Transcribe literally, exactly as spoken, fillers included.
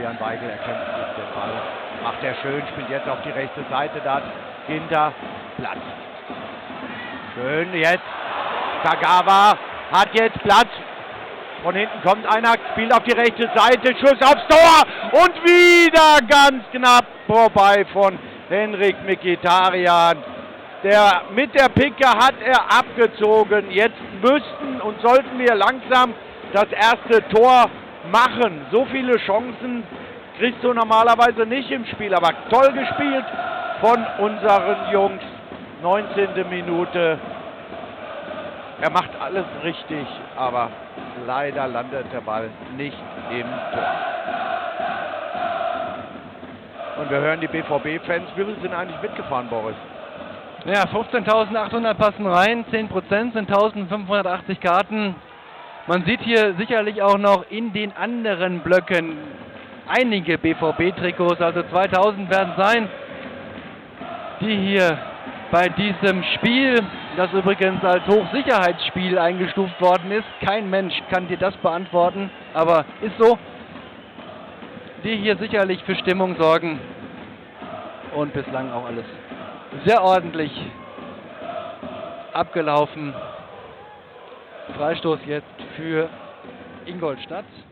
Julian Weigel erkämpft sich den Ball. Macht er schön, spielt jetzt auf die rechte Seite, da hat Ginter Platz. Schön jetzt. Kagawa hat jetzt Platz. Von hinten kommt einer, spielt auf die rechte Seite, Schuss aufs Tor und wieder ganz knapp vorbei von Henrik Mkhitaryan. Der, mit der Picke hat er abgezogen. Jetzt müssten und sollten wir langsam das erste Tor machen. So viele Chancen kriegst du normalerweise nicht im Spiel, aber toll gespielt von unseren Jungs. neunzehnte Minute. Er macht alles richtig, aber leider landet der Ball nicht im Tor. Und wir hören die B V B-Fans. Wie viele sind eigentlich mitgefahren, Boris? Ja, fünfzehntausendachthundert passen rein, zehn Prozent sind eintausendfünfhundertachtzig Karten. Man sieht hier sicherlich auch noch in den anderen Blöcken einige B V B-Trikots, also zweitausend werden sein, die hier bei diesem Spiel, das übrigens als Hochsicherheitsspiel eingestuft worden ist, kein Mensch kann dir das beantworten, aber ist so, die hier sicherlich für Stimmung sorgen und bislang auch alles sehr ordentlich abgelaufen. Freistoß jetzt für Ingolstadt.